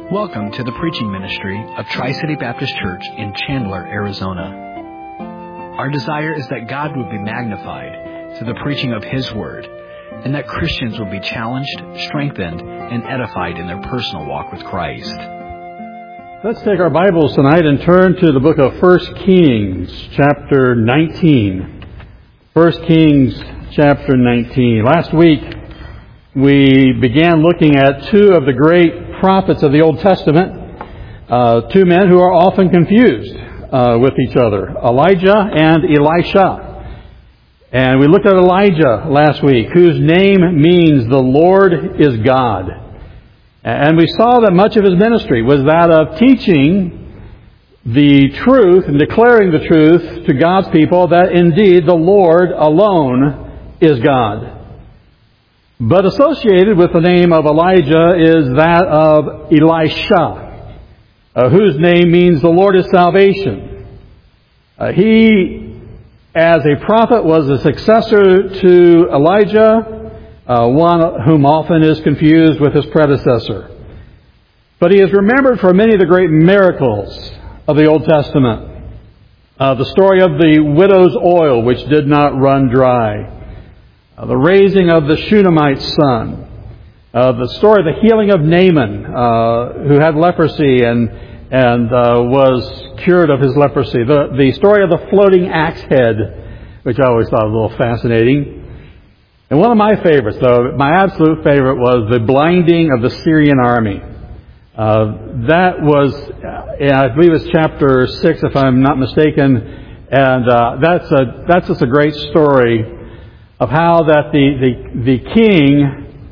Welcome to the preaching ministry of Tri-City Baptist Church in Chandler, Arizona. Our desire is that God would be magnified through the preaching of His Word, and that Christians would be challenged, strengthened, and edified in their personal walk with Christ. Let's take our Bibles tonight and turn to the book of 1 Kings, chapter 19. 1 Kings, chapter 19. Last week, we began looking at two of the great prophets of the Old Testament, two men who are often confused with each other, Elijah and Elisha. And we looked at Elijah last week, whose name means the Lord is God. And we saw that much of his ministry was that of teaching the truth and declaring the truth to God's people that indeed the Lord alone is God. But associated with the name of Elijah is that of Elisha, whose name means the Lord is salvation. He, as a prophet, was a successor to Elijah, one whom often is confused with his predecessor. But he is remembered for many of the great miracles of the Old Testament. The story of the widow's oil, which did not run dry. The raising of the Shunammite's son. The story of the healing of Naaman, who had leprosy and was cured of his leprosy. The story of the floating axe head, which I always thought was a little fascinating. And one of my favorites, though, my absolute favorite, was the blinding of the Syrian army. That was, I believe it's chapter 6, if I'm not mistaken. And that's just a great story of how that the king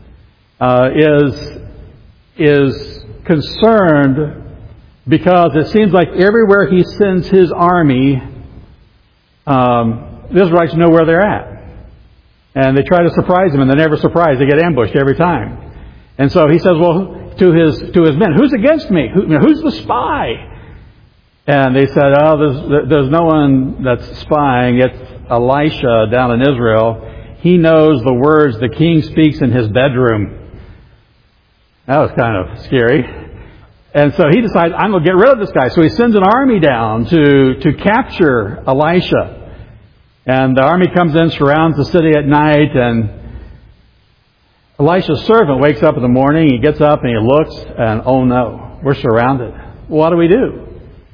is concerned because it seems like everywhere he sends his army, the Israelites know where they're at. And they try to surprise him, and they're never surprised. They get ambushed every time. And so he says, well, to his men, who's against me? Who's the spy? And they said, there's no one that's spying. It's Elisha down in Israel. He knows the words the king speaks in his bedroom. That was kind of scary. And so he decides, I'm going to get rid of this guy. So he sends an army down to capture Elisha. And the army comes in, surrounds the city at night, and Elisha's servant wakes up in the morning. He gets up and he looks, and oh no, we're surrounded. What do we do?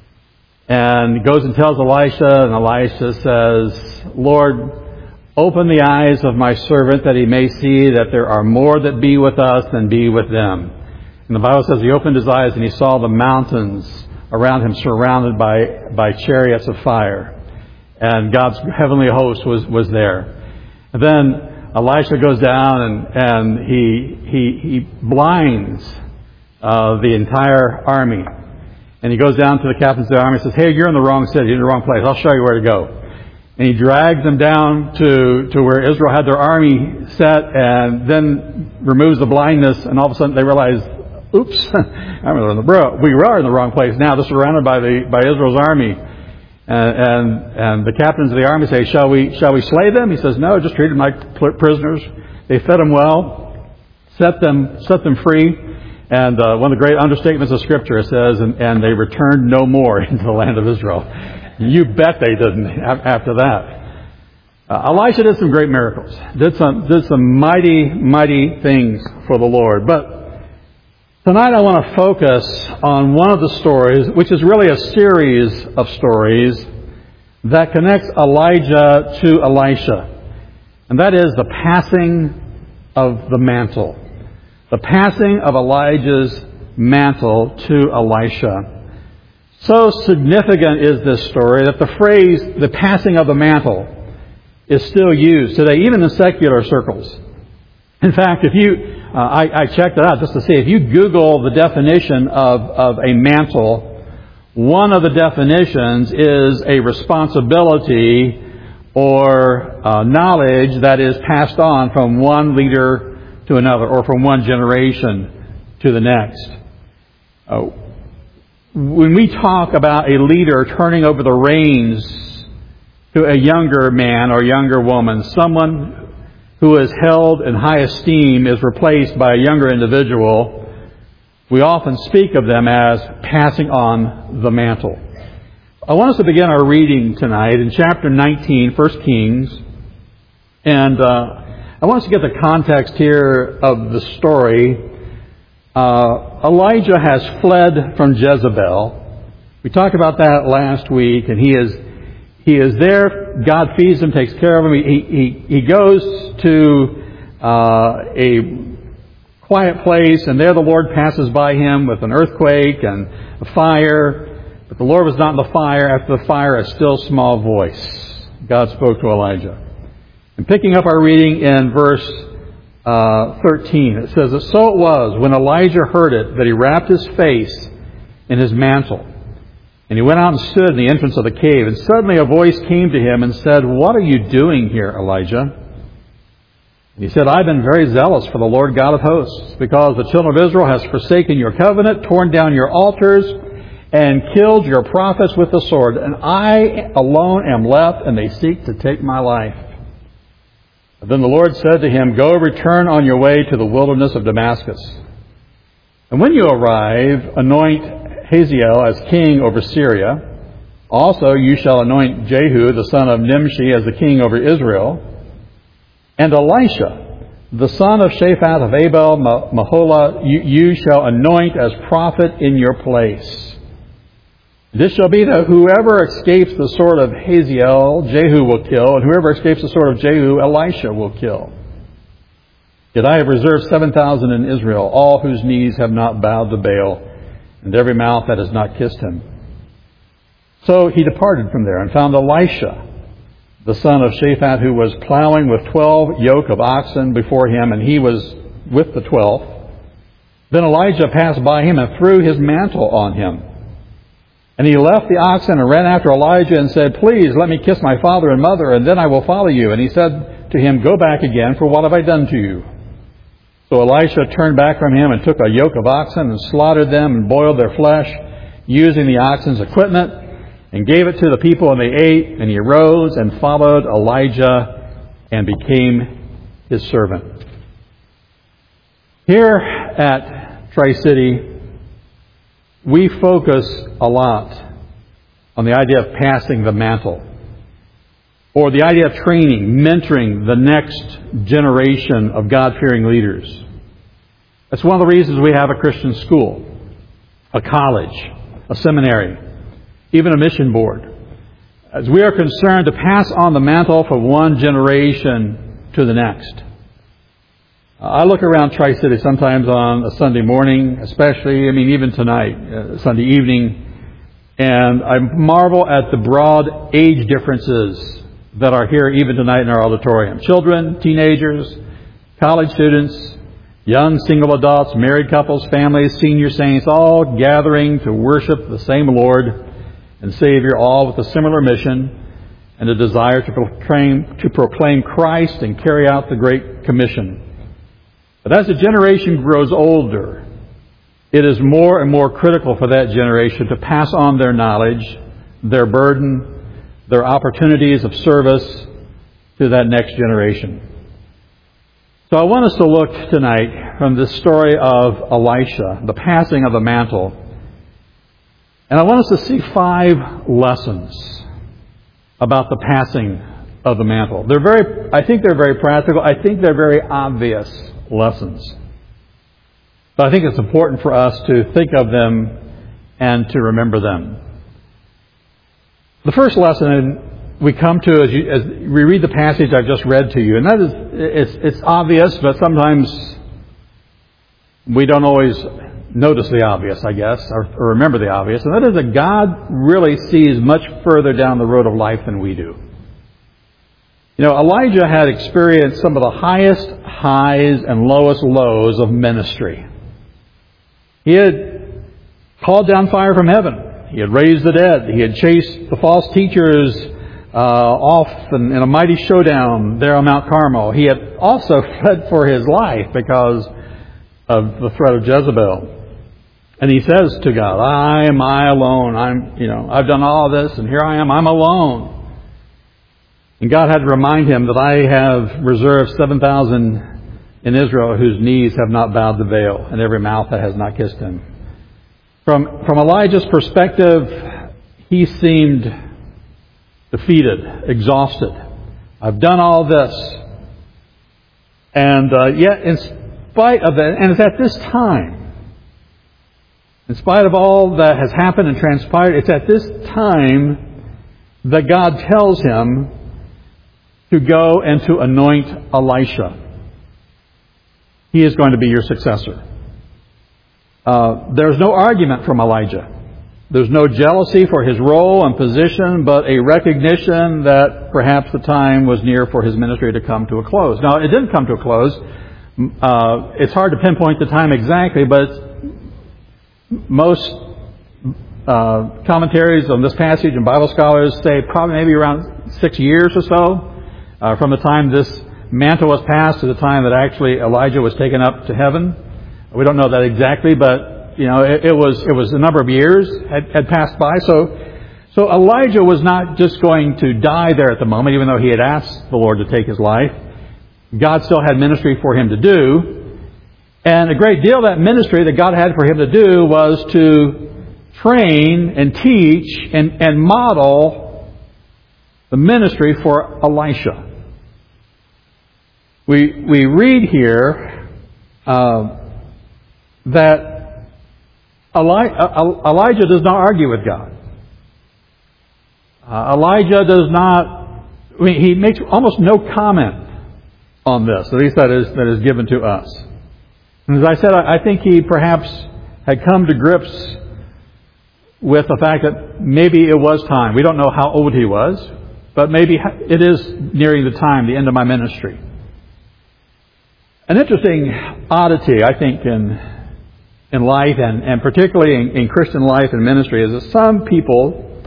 And he goes and tells Elisha, and Elisha says, Lord, open the eyes of my servant that he may see that there are more that be with us than be with them. And the Bible says he opened his eyes and he saw the mountains around him surrounded by chariots of fire. And God's heavenly host was there. And then Elisha goes down and he blinds the entire army. And he goes down to the captains of the army and says, hey, you're in the wrong city, you're in the wrong place. I'll show you where to go. And he drags them down to where Israel had their army set, and then removes the blindness, and all of a sudden they realize, oops, we are in the wrong place now. They're surrounded by Israel's army. And the captains of the army say, shall we slay them? He says, no, just treat them like prisoners. They fed them well, set them free. And one of the great understatements of Scripture, it says, and they returned no more into the land of Israel. You bet they didn't after that. Elisha did some great miracles. Did some mighty things for the Lord. But tonight I want to focus on one of the stories, which is really a series of stories that connects Elijah to Elisha. And that is the passing of the mantle. The passing of Elijah's mantle to Elisha. So significant is this story that the phrase, the passing of the mantle, is still used today, even in secular circles. In fact, if you, I checked it out just to see, if you Google the definition of a mantle, one of the definitions is a responsibility or knowledge that is passed on from one leader to another, or from one generation to the next. When we talk about a leader turning over the reins to a younger man or younger woman, someone who is held in high esteem is replaced by a younger individual, We often speak of them as passing on the mantle. I want us to begin our reading tonight in chapter 19, 1 Kings. And I want us to get the context here of the story. Elijah has fled from Jezebel. We talked about that last week, and he is there. God feeds him, takes care of him. He goes to a quiet place, and there the Lord passes by him with an earthquake and a fire. But the Lord was not in the fire. After the fire, a still small voice. God spoke to Elijah. And picking up our reading in verse 13, it says that so it was when Elijah heard it that he wrapped his face in his mantle. And he went out and stood in the entrance of the cave. And suddenly a voice came to him and said, "What are you doing here, Elijah?" He said, "I've been very zealous for the Lord God of hosts, because the children of Israel has forsaken your covenant, torn down your altars, and killed your prophets with the sword. And I alone am left, and they seek to take my life." Then the Lord said to him, "Go, return on your way to the wilderness of Damascus. And when you arrive, anoint Hazael as king over Syria. Also you shall anoint Jehu, the son of Nimshi, as the king over Israel. And Elisha, the son of Shaphat of Abel Meholah, you shall anoint as prophet in your place. This shall be that whoever escapes the sword of Hazael, Jehu will kill, and whoever escapes the sword of Jehu, Elisha will kill. Yet I have reserved 7,000 in Israel, all whose knees have not bowed to Baal, and every mouth that has not kissed him." So he departed from there and found Elisha, the son of Shaphat, who was plowing with 12 yoke of oxen before him, and he was with the 12th. Then Elijah passed by him and threw his mantle on him. And he left the oxen and ran after Elijah and said, "Please let me kiss my father and mother, and then I will follow you." And he said to him, "Go back again, for what have I done to you?" So Elisha turned back from him and took a yoke of oxen and slaughtered them and boiled their flesh, using the oxen's equipment, and gave it to the people, and they ate. And he arose and followed Elijah and became his servant. Here at Tri-City, we focus a lot on the idea of passing the mantle, or the idea of training, mentoring the next generation of God-fearing leaders. That's one of the reasons we have a Christian school, a college, a seminary, even a mission board, as we are concerned to pass on the mantle from one generation to the next. I look around Tri-City sometimes on a Sunday morning, especially, even tonight, Sunday evening, and I marvel at the broad age differences that are here even tonight in our auditorium. Children, teenagers, college students, young single adults, married couples, families, senior saints, all gathering to worship the same Lord and Savior, all with a similar mission and a desire to proclaim Christ and carry out the Great Commission. But as the generation grows older, it is more and more critical for that generation to pass on their knowledge, their burden, their opportunities of service to that next generation. So I want us to look tonight from this story of Elisha, the passing of the mantle. And I want us to see 5 lessons about the passing of the mantle. I think they're very practical. I think they're very obvious lessons. But I think it's important for us to think of them and to remember them. The first lesson we come to as we read the passage I've just read to you, and that is, it's obvious, but sometimes we don't always notice the obvious, I guess, or remember the obvious, and that is that God really sees much further down the road of life than we do. Elijah had experienced some of the highest highs and lowest lows of ministry. He had called down fire from heaven. He had raised the dead. He had chased the false teachers off in a mighty showdown there on Mount Carmel. He had also fled for his life because of the threat of Jezebel. And he says to God, I alone. I've done all this, and here I am. I'm alone. And God had to remind him that I have reserved 7,000 in Israel whose knees have not bowed to Baal, and every mouth that has not kissed him. From Elijah's perspective, he seemed defeated, exhausted. I've done all this. And yet, in spite of that, and it's at this time, in spite of all that has happened and transpired, it's at this time that God tells him to go and to anoint Elisha. He is going to be your successor. There's no argument from Elijah. There's no jealousy for his role and position, but a recognition that perhaps the time was near for his ministry to come to a close. Now, it didn't come to a close. It's hard to pinpoint the time exactly, but most commentaries on this passage and Bible scholars say probably maybe around 6 years or so from the time this mantle was passed to the time that actually Elijah was taken up to heaven. We don't know that exactly, but it was a number of years had passed by. So Elijah was not just going to die there at the moment, even though he had asked the Lord to take his life. God still had ministry for him to do. And a great deal of that ministry that God had for him to do was to train and teach and model the ministry for Elisha. We read here that Elijah does not argue with God. Elijah does not, he makes almost no comment on this, at least that is given to us. And as I said, I think he perhaps had come to grips with the fact that maybe it was time. We don't know how old he was, but maybe it is nearing the end of my ministry. An interesting oddity, I think, in life and particularly in Christian life and ministry is that some people,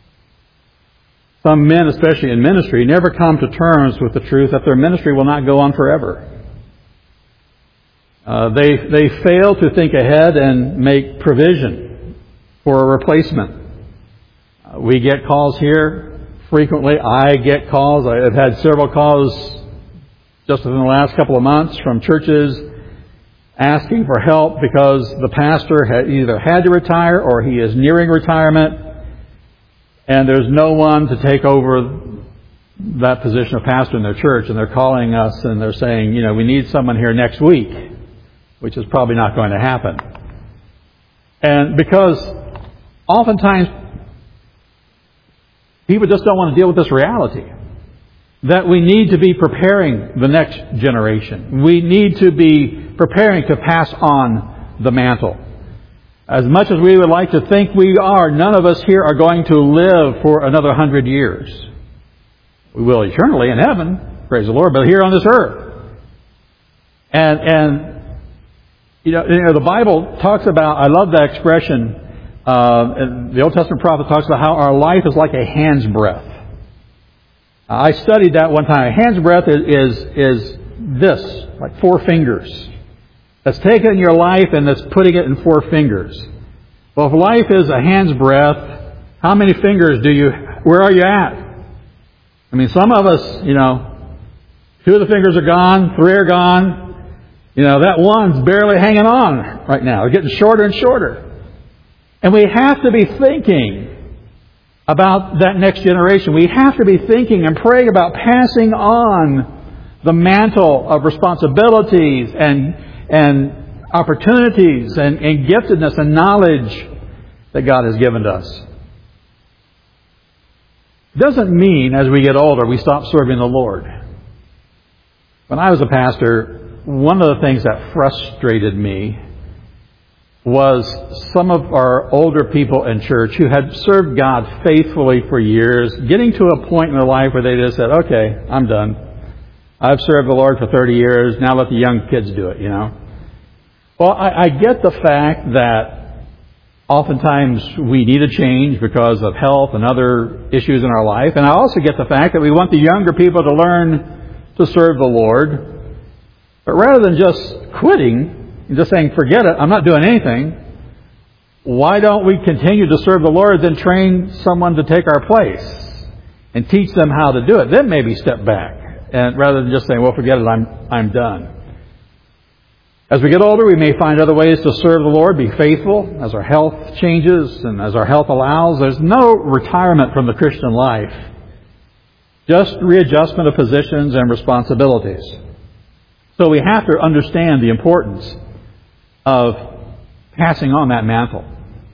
some men especially in ministry, never come to terms with the truth that their ministry will not go on forever. They fail to think ahead and make provision for a replacement. We get calls here frequently. I get calls. I've had several calls just within the last couple of months from churches asking for help because the pastor had either had to retire or he is nearing retirement, and there's no one to take over that position of pastor in their church, and they're calling us and they're saying, we need someone here next week, which is probably not going to happen. And because oftentimes people just don't want to deal with this reality that we need to be preparing the next generation. We need to be preparing to pass on the mantle. As much as we would like to think we are, none of us here are going to live for another 100 years. We will eternally in heaven, praise the Lord, but here on this earth. And the Bible talks about, I love that expression, the Old Testament prophet talks about how our life is like a hand's breadth. I studied that one time. A hand's breadth is this, like 4 fingers. That's taking your life and that's putting it in 4 fingers. Well, if life is a hand's breadth, how many fingers where are you at? I mean, some of us, 2 of the fingers are gone, 3 are gone. That one's barely hanging on right now. We're getting shorter and shorter. And we have to be thinking about that next generation. We have to be thinking and praying about passing on the mantle of responsibilities and opportunities and giftedness and knowledge that God has given to us. Doesn't mean as we get older we stop serving the Lord. When I was a pastor, one of the things that frustrated me was some of our older people in church who had served God faithfully for years, getting to a point in their life where they just said, okay, I'm done. I've served the Lord for 30 years, now let the young kids do it, Well, I get the fact that oftentimes we need a change because of health and other issues in our life, and I also get the fact that we want the younger people to learn to serve the Lord. But rather than just quitting, just saying, forget it, I'm not doing anything, why don't we continue to serve the Lord, then train someone to take our place and teach them how to do it? Then maybe step back, and rather than just saying, well, forget it, I'm done. As we get older, we may find other ways to serve the Lord, be faithful as our health changes and as our health allows. There's no retirement from the Christian life, just readjustment of positions and responsibilities. So we have to understand the importance of passing on that mantle.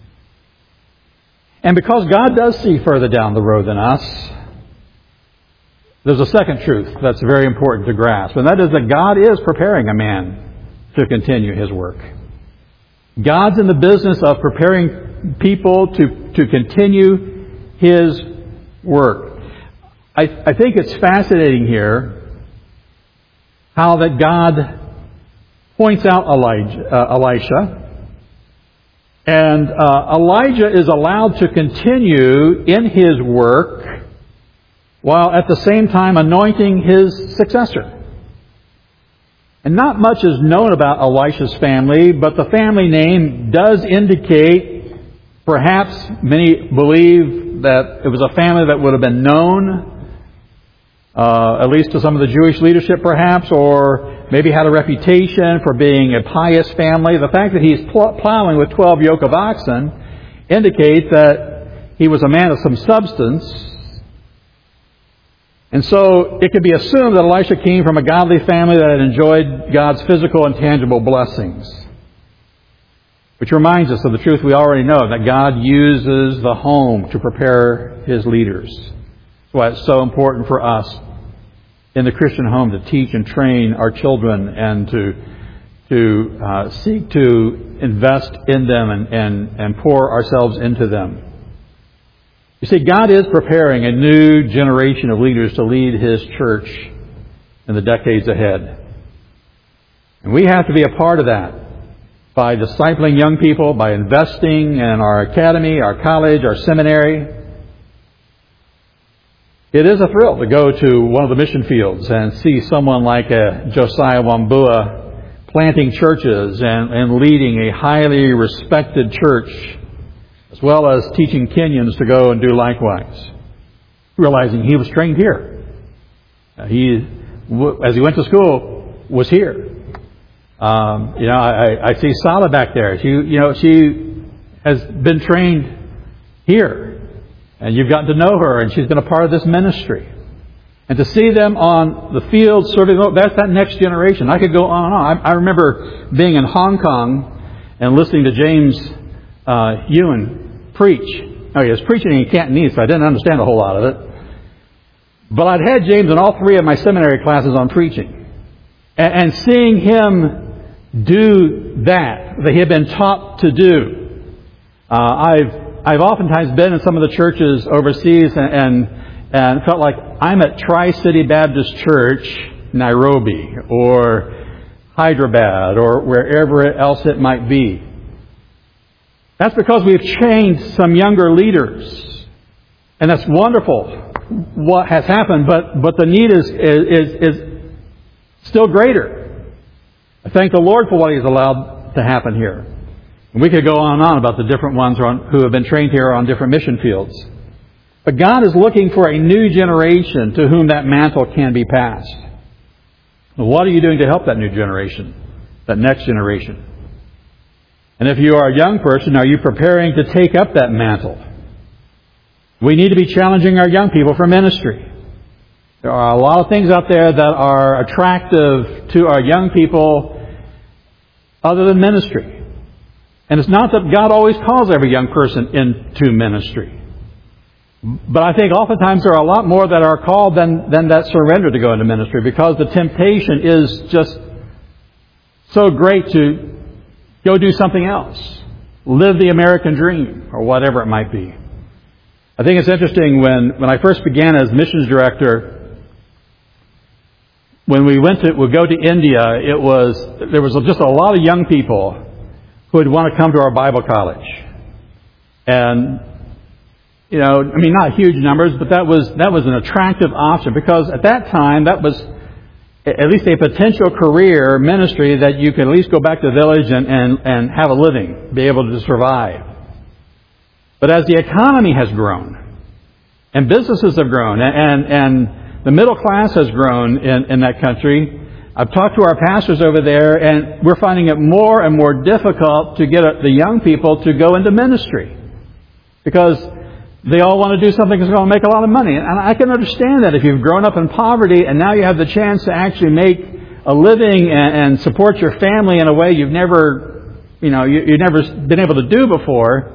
And because God does see further down the road than us, there's a second truth that's very important to grasp, and that is that God is preparing a man to continue His work. God's in the business of preparing people to continue His work. I think it's fascinating here how that God points out Elisha, and Elijah is allowed to continue in his work while at the same time anointing his successor. And not much is known about Elisha's family, but the family name does indicate, perhaps many believe that it was a family that would have been known, at least to some of the Jewish leadership perhaps, or maybe had a reputation for being a pious family. The fact that he's plowing with 12 yoke of oxen indicates that he was a man of some substance. And so it could be assumed that Elisha came from a godly family that had enjoyed God's physical and tangible blessings. Which reminds us of the truth we already know, that God uses the home to prepare His leaders. That's why it's so important for us in the Christian home to teach and train our children and to seek to invest in them and pour ourselves into them. You see, God is preparing a new generation of leaders to lead His church in the decades ahead. And we have to be a part of that by discipling young people, by investing in our academy, our college, our seminary. It is a thrill to go to one of the mission fields and see someone like Josiah Wambua planting churches and leading a highly respected church, as well as teaching Kenyans to go and do likewise, realizing he was trained here. He, as he went to school, was here. I see Sala back there. She has been trained here, and you've gotten to know her, and she's been a part of this ministry. And to see them on the field serving, that's that next generation. I could go on and on. I remember being in Hong Kong and listening to James Ewan preach. Oh, he was preaching in Cantonese, so I didn't understand a whole lot of it. But I'd had James in all three of my seminary classes on preaching. And seeing him do that he had been taught to do. I've oftentimes been in some of the churches overseas and felt like I'm at Tri-City Baptist Church, Nairobi, or Hyderabad, or wherever else it might be. That's because we've trained some younger leaders. And that's wonderful what has happened, but the need is still greater. I thank the Lord for what He's allowed to happen here. And we could go on and on about the different ones who have been trained here on different mission fields. But God is looking for a new generation to whom that mantle can be passed. What are you doing to help that new generation, that next generation? And if you are a young person, are you preparing to take up that mantle? We need to be challenging our young people for ministry. There are a lot of things out there that are attractive to our young people other than ministry. And it's not that God always calls every young person into ministry. But I think oftentimes there are a lot more that are called than that surrender to go into ministry, because the temptation is just so great to go do something else. Live the American dream, or whatever it might be. I think it's interesting when I first began as missions director, when we would go to India, there was just a lot of young people who would want to come to our Bible college. And, not huge numbers, but that was an attractive option, because at that time that was at least a potential career ministry that you could at least go back to the village and have a living, be able to survive. But as the economy has grown, and businesses have grown, and the middle class has grown in that country, I've talked to our pastors over there, and we're finding it more and more difficult to get the young people to go into ministry because they all want to do something that's going to make a lot of money. And I can understand that if you've grown up in poverty and now you have the chance to actually make a living and support your family in a way you've never been able to do before.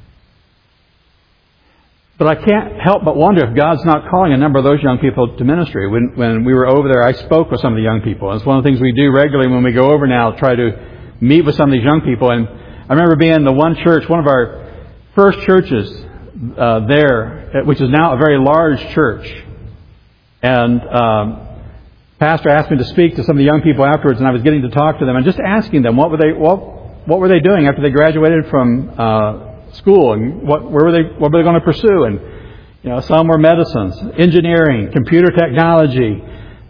But I can't help but wonder if God's not calling a number of those young people to ministry. When we were over there, I spoke with some of the young people. It's one of the things we do regularly when we go over now, try to meet with some of these young people. And I remember being in the one church, one of our first churches there, which is now a very large church. And pastor asked me to speak to some of the young people afterwards, and I was getting to talk to them and just asking them what were they doing after they graduated from school, and what were they going to pursue? And some were medicines, engineering, computer technology.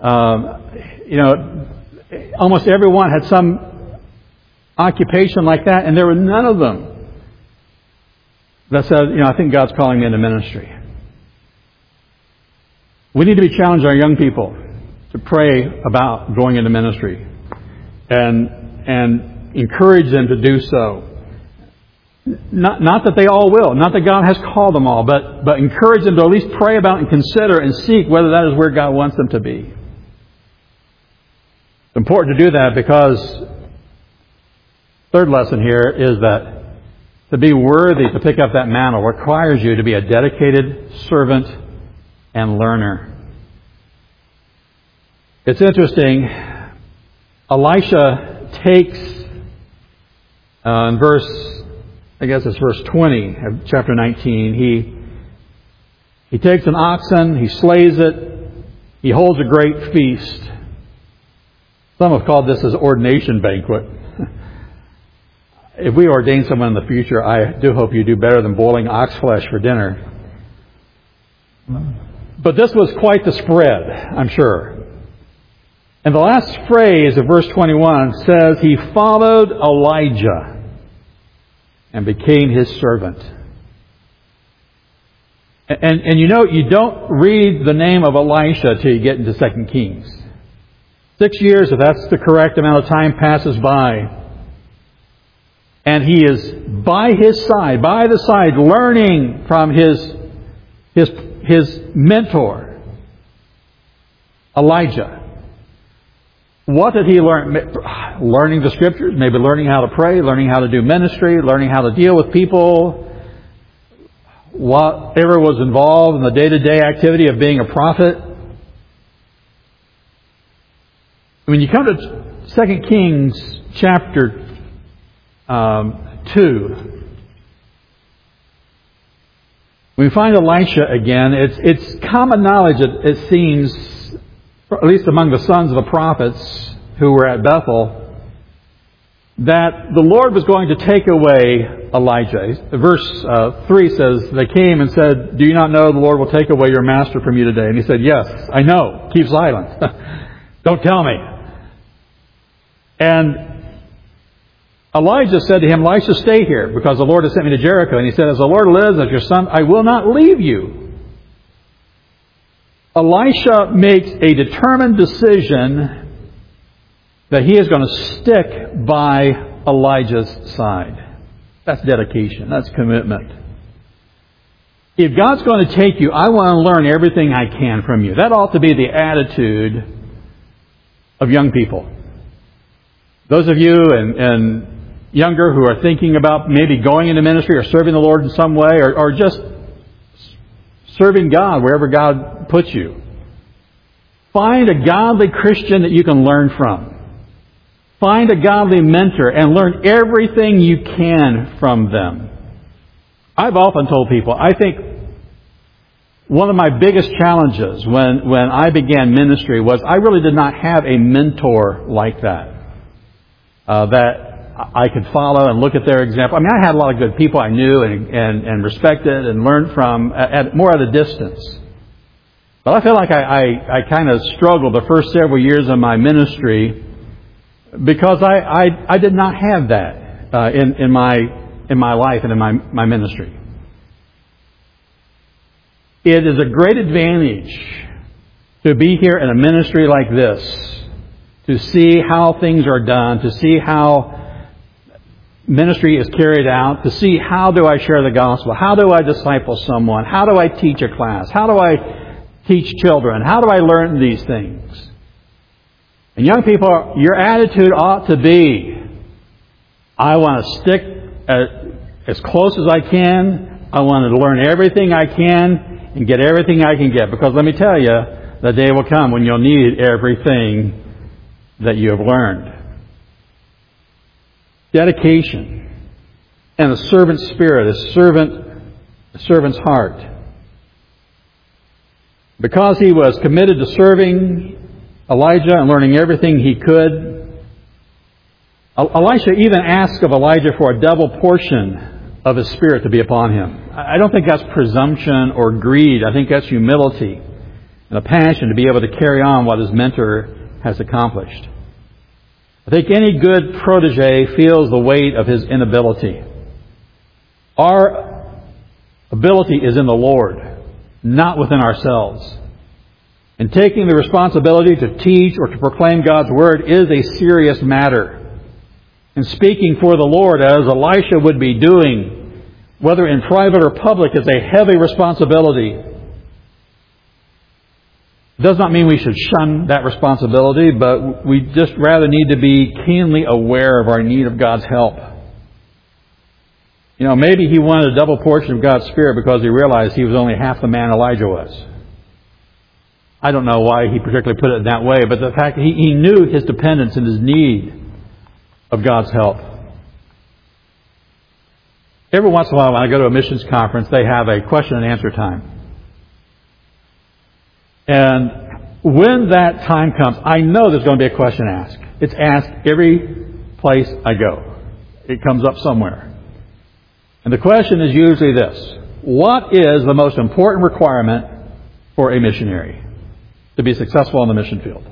Almost everyone had some occupation like that, and there were none of them that said, I think God's calling me into ministry. We need to be challenging our young people to pray about going into ministry and encourage them to do so. Not that they all will, not that God has called them all, but encourage them to at least pray about and consider and seek whether that is where God wants them to be. It's important to do that because third lesson here is that to be worthy to pick up that mantle requires you to be a dedicated servant and learner. It's interesting. Elisha takes in verse 20 of chapter 19. He takes an oxen, he slays it, he holds a great feast. Some have called this his ordination banquet. If we ordain someone in the future, I do hope you do better than boiling ox flesh for dinner. But this was quite the spread, I'm sure. And the last phrase of verse 21 says, he followed Elijah and became his servant. And you don't read the name of Elisha till you get into 2 Kings. 6 years, if that's the correct amount of time, passes by. And he is by the side, learning from his mentor, Elijah. What did he learn? Learning the Scriptures, maybe learning how to pray, learning how to do ministry, learning how to deal with people, whatever was involved in the day-to-day activity of being a prophet. When you come to 2 Kings chapter 2, we find Elisha again. It's common knowledge, it seems, at least among the sons of the prophets who were at Bethel, that the Lord was going to take away Elijah. Verse 3 says, they came and said, do you not know the Lord will take away your master from you today? And he said, yes, I know. Keep silent. Don't tell me. And Elijah said to him, Elisha, stay here, because the Lord has sent me to Jericho. And he said, as the Lord lives, as your son, I will not leave you. Elisha makes a determined decision that he is going to stick by Elijah's side. That's dedication. That's commitment. If God's going to take you, I want to learn everything I can from you. That ought to be the attitude of young people. Those of you and younger who are thinking about maybe going into ministry or serving the Lord in some way, or just serving God wherever God puts you. Find a godly Christian that you can learn from. Find a godly mentor and learn everything you can from them. I've often told people, I think one of my biggest challenges when I began ministry was I really did not have a mentor like that. That I could follow and look at their example. I mean, I had a lot of good people I knew and respected and learned from more at a distance. But I feel like I kind of struggled the first several years of my ministry because I did not have that in my life and in my ministry. It is a great advantage to be here in a ministry like this to see how things are done, to see how ministry is carried out, to see how do I share the gospel, how do I disciple someone, how do I teach a class, how do I teach children, how do I learn these things. And young people, your attitude ought to be, I want to stick as close as I can, I want to learn everything I can and get everything I can get, because let me tell you, the day will come when you'll need everything that you have learned. Dedication and a servant spirit, a servant's heart. Because he was committed to serving Elijah and learning everything he could, Elisha even asked of Elijah for a double portion of his spirit to be upon him. I don't think that's presumption or greed. I think that's humility and a passion to be able to carry on what his mentor has accomplished. I think any good protege feels the weight of his inability. Our ability is in the Lord, not within ourselves. And taking the responsibility to teach or to proclaim God's Word is a serious matter. And speaking for the Lord, as Elisha would be doing, whether in private or public, is a heavy responsibility. It does not mean we should shun that responsibility, but we just rather need to be keenly aware of our need of God's help. You know, maybe he wanted a double portion of God's Spirit because he realized he was only half the man Elijah was. I don't know why he particularly put it in that way, but the fact that he knew his dependence and his need of God's help. Every once in a while when I go to a missions conference, they have a question and answer time. And when that time comes, I know there's going to be a question asked. It's asked every place I go. It comes up somewhere. And the question is usually this: what is the most important requirement for a missionary to be successful in the mission field?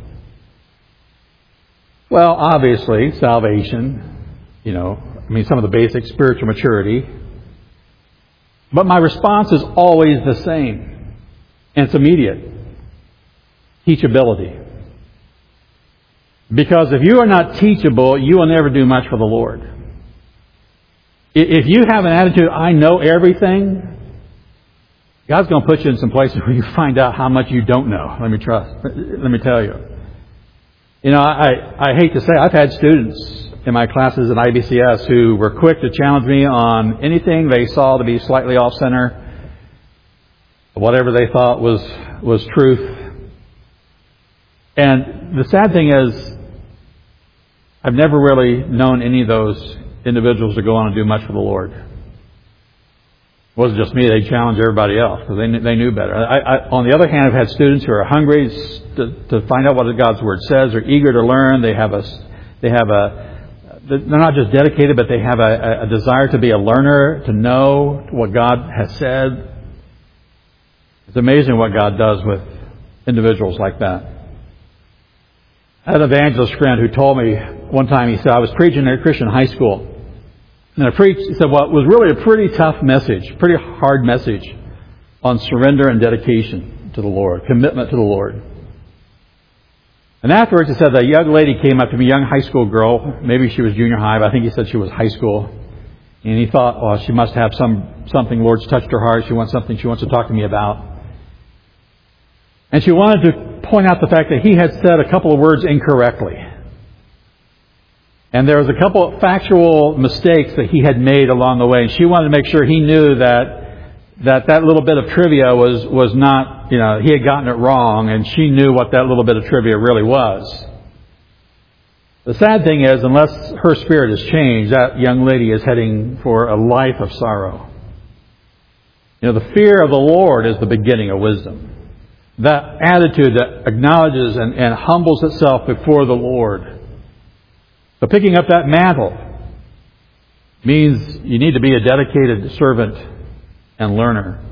Well, obviously, salvation, some of the basic spiritual maturity. But my response is always the same. And it's immediate. Teachability. Because if you are not teachable, you will never do much for the Lord. If you have an attitude, I know everything, God's going to put you in some places where you find out how much you don't know. Let me tell you. I hate to say, I've had students in my classes at IBCS who were quick to challenge me on anything they saw to be slightly off center, whatever they thought was truth. And the sad thing is, I've never really known any of those individuals to go on and do much for the Lord. It wasn't just me, they challenged everybody else because they knew better. On the other hand, I've had students who are hungry to find out what God's Word says. They're eager to learn. They're not just dedicated, but they have a desire to be a learner, to know what God has said. It's amazing what God does with individuals like that. I had an evangelist friend who told me one time, he said, I was preaching at a Christian high school. And he said, well, it was really a pretty tough message, pretty hard message on surrender and dedication to the Lord, commitment to the Lord. And afterwards, he said, a young lady came up to me, a young high school girl. Maybe she was junior high, but I think he said she was high school. And he thought, well, she must have something, Lord's touched her heart. She wants something she wants to talk to me about. And she wanted to point out the fact that he had said a couple of words incorrectly. And there was a couple of factual mistakes that he had made along the way. And she wanted to make sure he knew that little bit of trivia was not, he had gotten it wrong, and she knew what that little bit of trivia really was. The sad thing is, unless her spirit has changed, that young lady is heading for a life of sorrow. The fear of the Lord is the beginning of wisdom. That attitude that acknowledges and humbles itself before the Lord. So picking up that mantle means you need to be a dedicated servant and learner.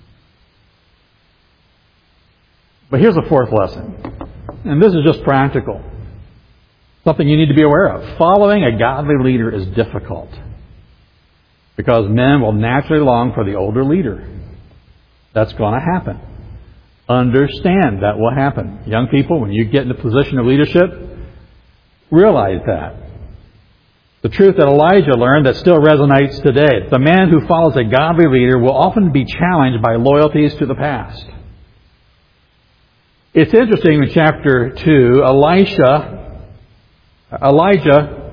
But here's a fourth lesson. And this is just practical. Something you need to be aware of. Following a godly leader is difficult. Because men will naturally long for the older leader. That's going to happen. Understand that will happen. Young people, when you get in a position of leadership, realize that. The truth that Elijah learned that still resonates today. The man who follows a godly leader will often be challenged by loyalties to the past. It's interesting in chapter 2, Elijah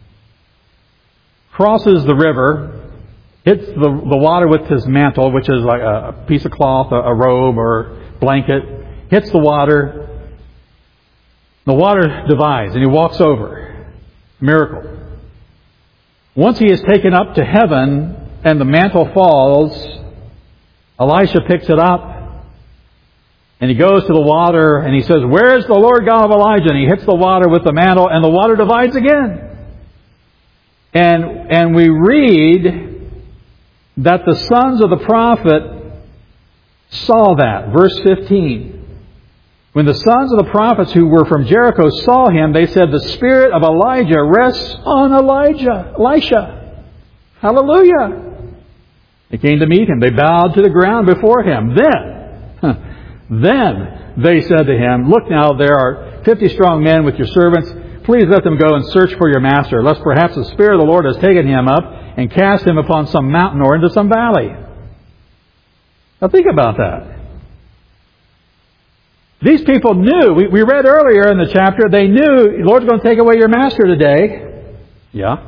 crosses the river, hits the water with his mantle, which is like a piece of cloth, a robe or blanket, hits the water. The water divides and he walks over. Miracle. Once he is taken up to heaven and the mantle falls, Elisha picks it up and he goes to the water and he says, "Where is the Lord God of Elijah?" And he hits the water with the mantle and the water divides again. And we read that the sons of the prophet saw that. Verse 15. When the sons of the prophets who were from Jericho saw him, they said, "The spirit of Elijah rests on Elisha." Hallelujah. They came to meet him. They bowed to the ground before him. Then they said to him, "Look now, there are 50 strong men with your servants. Please let them go and search for your master, lest perhaps the Spirit of the Lord has taken him up and cast him upon some mountain or into some valley." Now think about that. These people knew, we read earlier in the chapter, they knew the Lord's going to take away your master today. Yeah.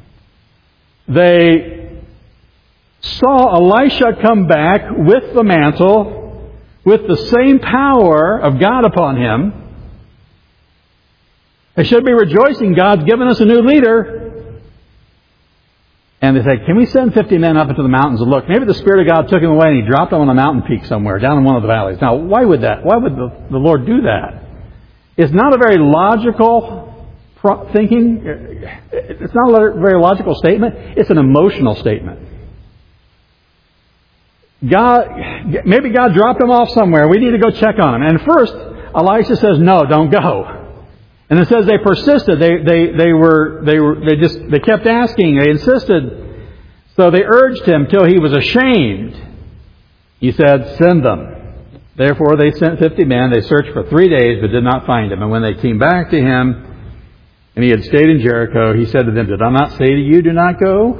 They saw Elisha come back with the mantle, with the same power of God upon him. They should be rejoicing. God's given us a new leader. And they said, "Can we send 50 men up into the mountains and look? Maybe the Spirit of God took him away and he dropped him on a mountain peak somewhere, down in one of the valleys." Now, why would that? Why would the Lord do that? It's not a very logical thinking. It's not a very logical statement. It's an emotional statement. Maybe God dropped him off somewhere. We need to go check on him. And first, Elisha says, "No, don't go." And it says they persisted. They kept asking. They insisted. So they urged him till he was ashamed. He said, "Send them." Therefore they sent 50 men. They searched for 3 days but did not find him. And when they came back to him and he had stayed in Jericho, he said to them, "Did I not say to you, do not go?"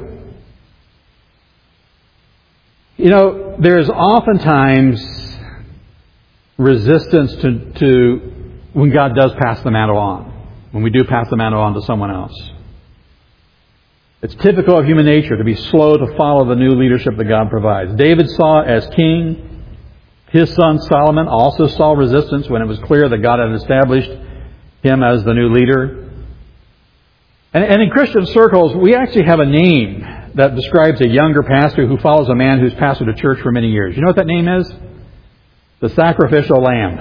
You know, there's oftentimes resistance to when God does pass the mantle on. When we do pass the mantle on to someone else. It's typical of human nature to be slow to follow the new leadership that God provides. David saw it as king. His son Solomon also saw resistance when it was clear that God had established him as the new leader. And in Christian circles, we actually have a name that describes a younger pastor who follows a man who's pastored a church for many years. You know what that name is? The sacrificial lamb.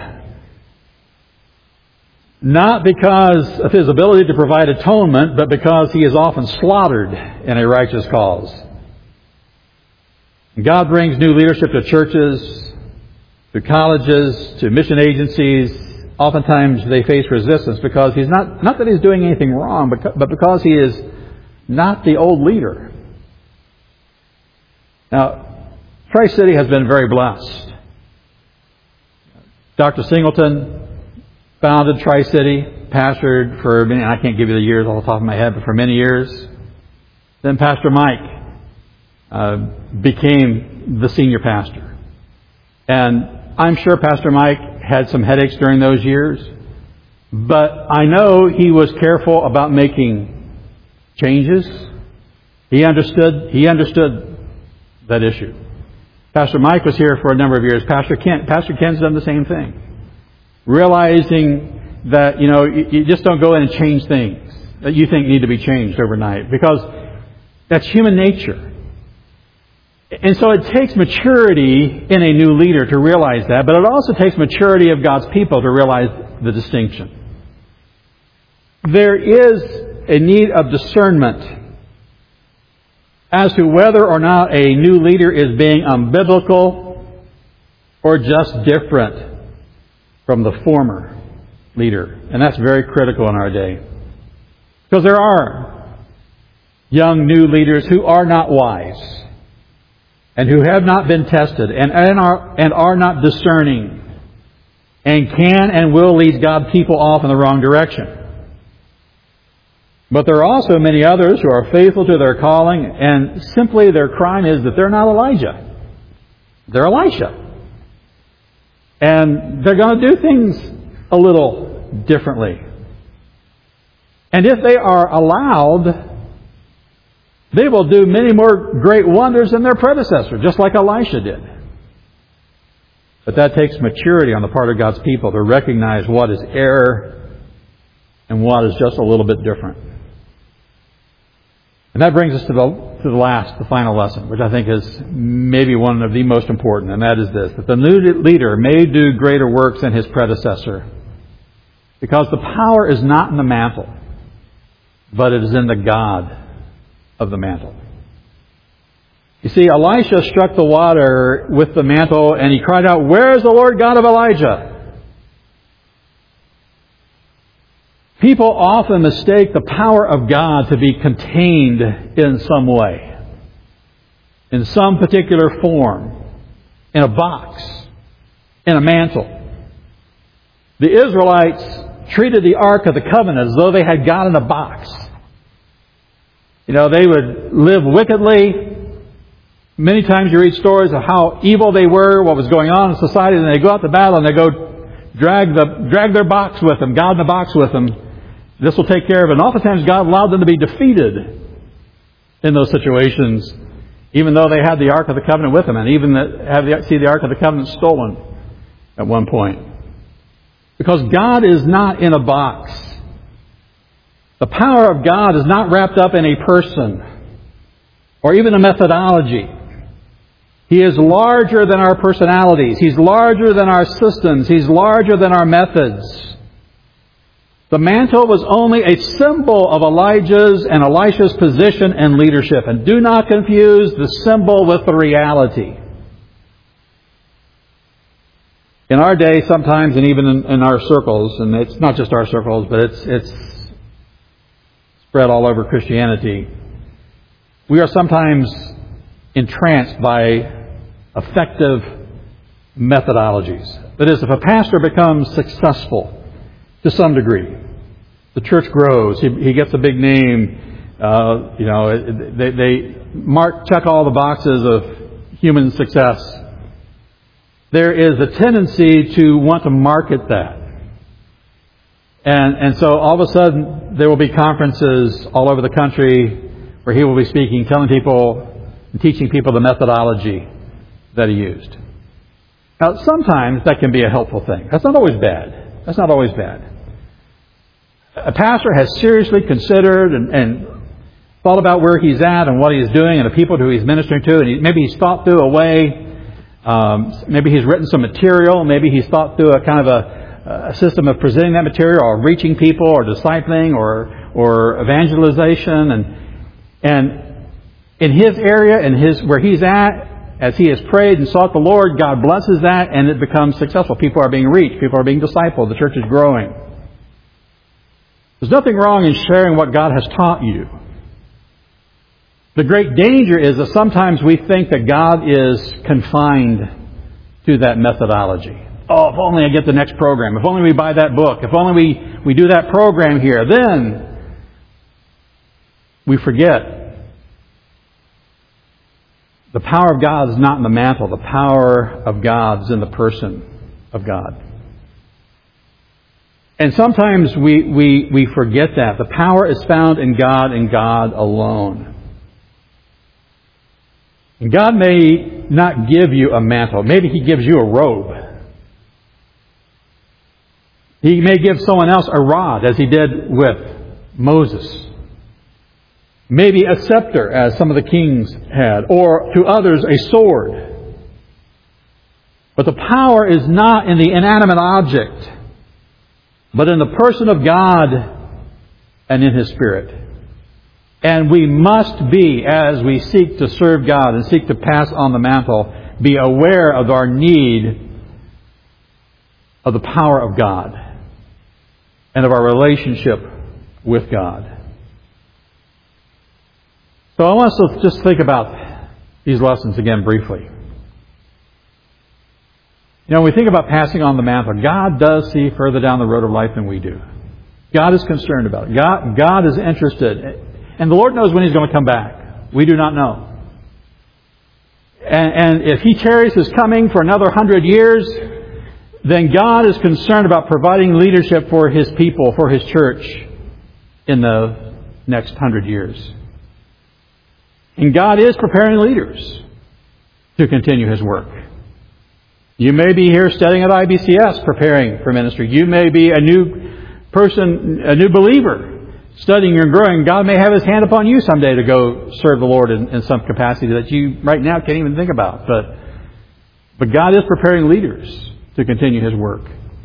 Not because of his ability to provide atonement, but because he is often slaughtered in a righteous cause. God brings new leadership to churches, to colleges, to mission agencies. Oftentimes they face resistance because he's not that he's doing anything wrong, but because he is not the old leader. Now, Tri-City has been very blessed. Dr. Singleton founded Tri-City, pastored for many, I can't give you the years off the top of my head, but for many years. Then Pastor Mike became the senior pastor. And I'm sure Pastor Mike had some headaches during those years, but I know he was careful about making changes. He understood that issue. Pastor Mike was here for a number of years. Pastor Ken's done the same thing. Realizing that, you just don't go in and change things that you think need to be changed overnight, because that's human nature. And so it takes maturity in a new leader to realize that, but it also takes maturity of God's people to realize the distinction. There is a need of discernment as to whether or not a new leader is being unbiblical or just different from the former leader. And that's very critical in our day. Because there are young new leaders who are not wise and who have not been tested and are not discerning and can and will lead God's people off in the wrong direction. But there are also many others who are faithful to their calling, and simply their crime is that they're not Elijah. They're Elisha. And they're going to do things a little differently. And if they are allowed, they will do many more great wonders than their predecessor, just like Elisha did. But that takes maturity on the part of God's people to recognize what is error and what is just a little bit different. And that brings us to the final lesson, which I think is maybe one of the most important, and that is this: that the new leader may do greater works than his predecessor, because the power is not in the mantle, but it is in the God of the mantle. You see, Elisha struck the water with the mantle and he cried out, "Where is the Lord God of Elijah?" People often mistake the power of God to be contained in some way, in some particular form, in a box, in a mantle. The Israelites treated the Ark of the Covenant as though they had God in a box. You know, they would live wickedly. Many times you read stories of how evil they were, what was going on in society, and they go out to battle and they go drag their box with them, God in the box with them. This will take care of it. And oftentimes God allowed them to be defeated in those situations, even though they had the Ark of the Covenant with them, and even see the Ark of the Covenant stolen at one point. Because God is not in a box. The power of God is not wrapped up in a person or even a methodology. He is larger than our personalities. He's larger than our systems. He's larger than our methods. The mantle was only a symbol of Elijah's and Elisha's position and leadership. And do not confuse the symbol with the reality. In our day, sometimes, and even in our circles, and it's not just our circles, but it's spread all over Christianity, we are sometimes entranced by effective methodologies. That is, if a pastor becomes successful to some degree, the church grows, he gets a big name, they check all the boxes of human success. There is a tendency to want to market that. And so all of a sudden there will be conferences all over the country where he will be speaking, telling people and teaching people the methodology that he used. Now, sometimes that can be a helpful thing. That's not always bad. That's not always bad. A pastor has seriously considered and thought about where he's at and what he's doing and the people who he's ministering to, and maybe he's thought through a way, maybe he's written some material, maybe he's thought through a kind of a system of presenting that material, or reaching people, or discipling, or evangelization, and in his area, where he's at, as he has prayed and sought the Lord, God blesses that, and it becomes successful. People are being reached. People are being discipled. The church is growing. There's nothing wrong in sharing what God has taught you. The great danger is that sometimes we think that God is confined to that methodology. Oh, if only I get the next program. If only we buy that book. If only we do that program here. Then we forget the power of God is not in the mantle. The power of God is in the person of God. And sometimes we forget that. The power is found in God and God alone. And God may not give you a mantle. Maybe He gives you a robe. He may give someone else a rod, as He did with Moses. Maybe a scepter, as some of the kings had, or to others a sword. But the power is not in the inanimate object, but in the person of God and in His Spirit. And we must be, as we seek to serve God and seek to pass on the mantle, be aware of our need of the power of God and of our relationship with God. So I want us to just think about these lessons again briefly. You know, when we think about passing on the mantle, God does see further down the road of life than we do. God is concerned about it. God is interested. And the Lord knows when He's going to come back. We do not know. And if He tarries His coming for another 100 years, then God is concerned about providing leadership for His people, for His church in the next 100 years. And God is preparing leaders to continue His work. You may be here studying at IBCS preparing for ministry. You may be a new person, a new believer studying and growing. God may have His hand upon you someday to go serve the Lord in some capacity that you right now can't even think about. But God is preparing leaders to continue His work.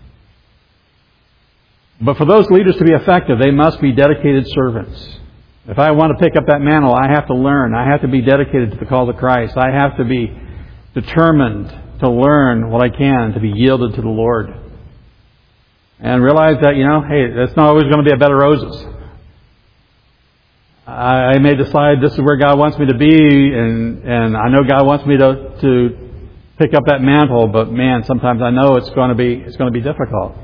But for those leaders to be effective, they must be dedicated servants. If I want to pick up that mantle, I have to learn. I have to be dedicated to the call of Christ. I have to be determined to learn what I can, to be yielded to the Lord. And realize that, hey, it's not always going to be a bed of roses. I may decide this is where God wants me to be, and I know God wants me to pick up that mantle, but man, sometimes I know it's going to be difficult.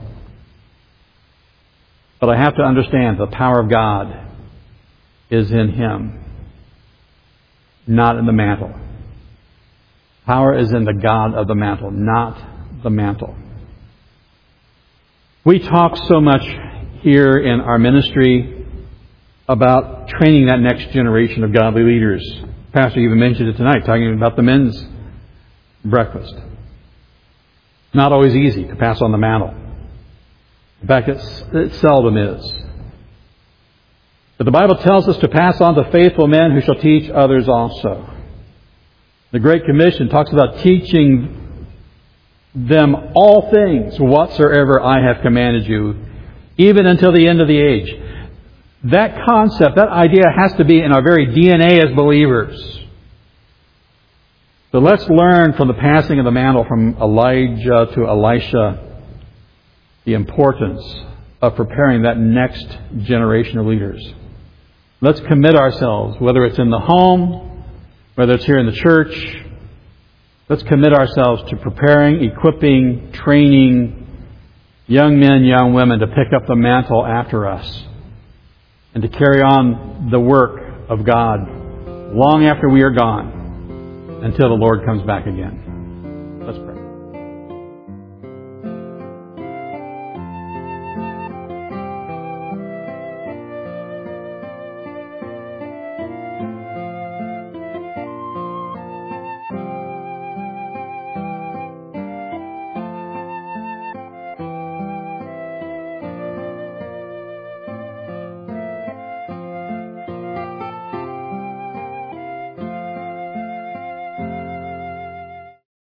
But I have to understand the power of God is in Him, not in the mantle. Power is in the God of the mantle, not the mantle. We talk so much here in our ministry about training that next generation of godly leaders. Pastor even mentioned it tonight, talking about the men's breakfast. Not always easy to pass on the mantle. In fact, it seldom is. But the Bible tells us to pass on to faithful men who shall teach others also. The Great Commission talks about teaching them all things whatsoever I have commanded you, even until the end of the age. That concept, that idea has to be in our very DNA as believers. So let's learn from the passing of the mantle from Elijah to Elisha the importance of preparing that next generation of leaders. Let's commit ourselves, whether it's in the home, whether it's here in the church. Let's commit ourselves to preparing, equipping, training young men, young women to pick up the mantle after us and to carry on the work of God long after we are gone until the Lord comes back again.